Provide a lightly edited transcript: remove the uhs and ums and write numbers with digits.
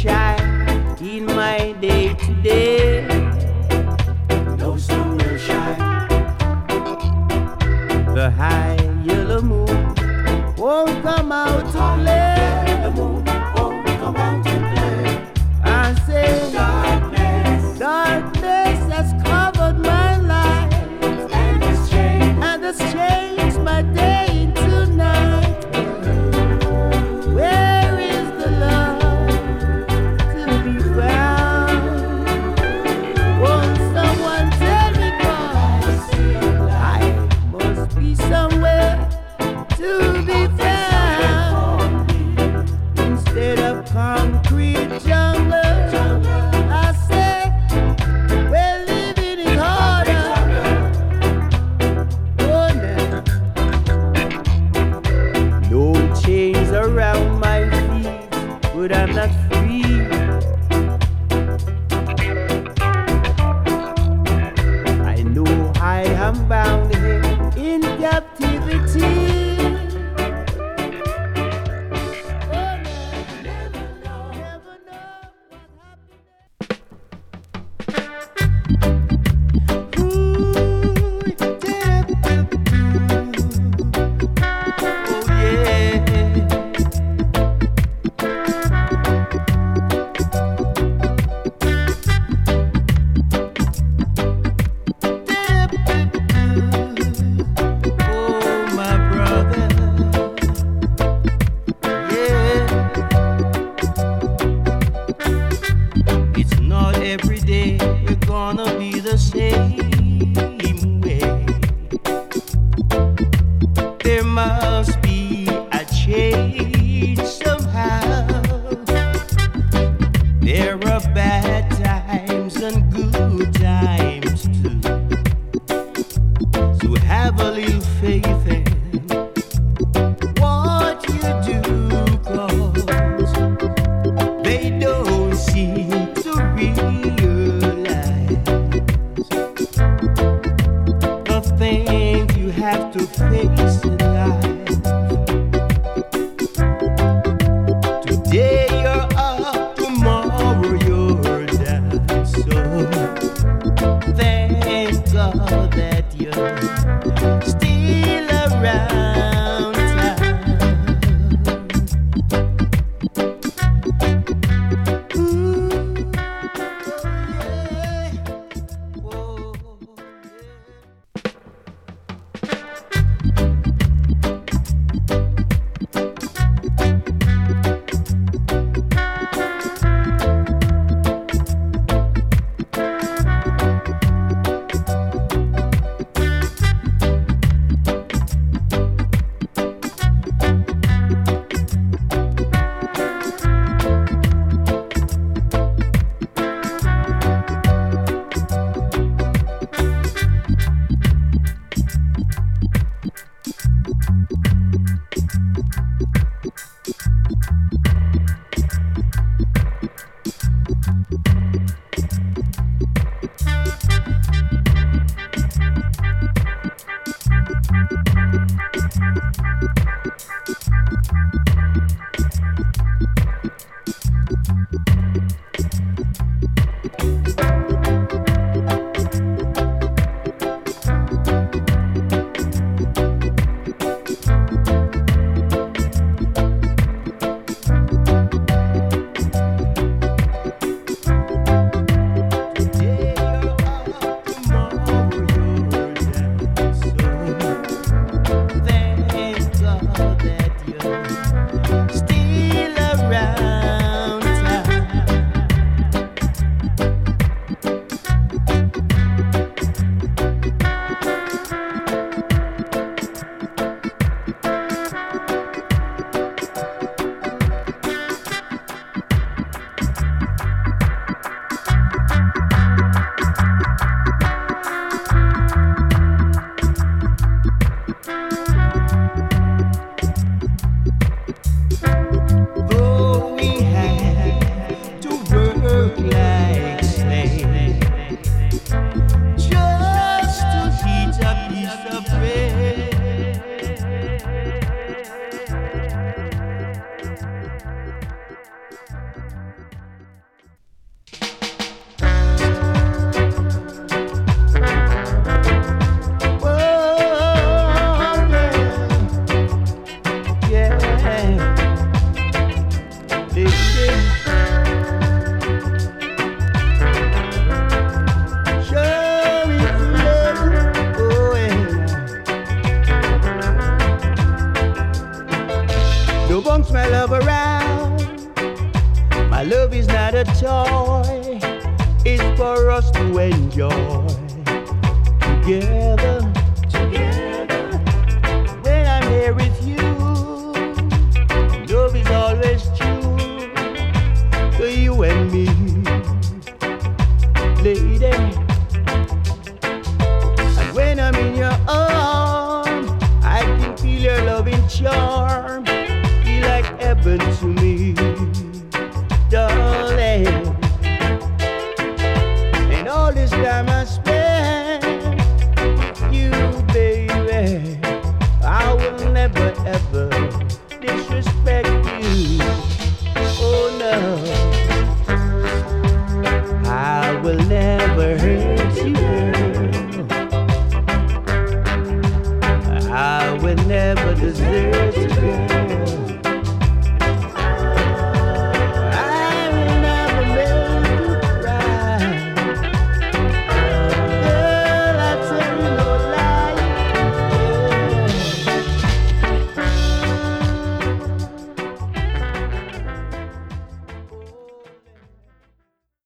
shine in my day to day. No sun will shine. The high yellow moon won't come out to play. The moon won't come out to play. I say darkness, darkness has covered my life, and it's changed my day into night. Where is the love to be found? Won't someone tell me, 'cause I must be somewhere to be found. Instead of concrete jungle, I say we're living in harder. Oh, now. No chains around my feet, but I'm not free. I know I am bound here in captivity. It's not every day we're gonna be the same way. There must be a change somehow. There are bad times and good times too. So have a little faith in what you do, 'cause they don't seem to realize the things you have to face in life. Today you're up, tomorrow you're down. So thank God that you're still around town. wants my love around. My love is not a toy, it's for us to enjoy together. When I'm here with you, love is always true to you and me, lady. And when I'm in your arms, I can feel your loving charm, feel like heaven to me, darling. And all this time I spent with you, baby, I will never ever disrespect you. Oh no, I will never hurt you, girl. I will never desert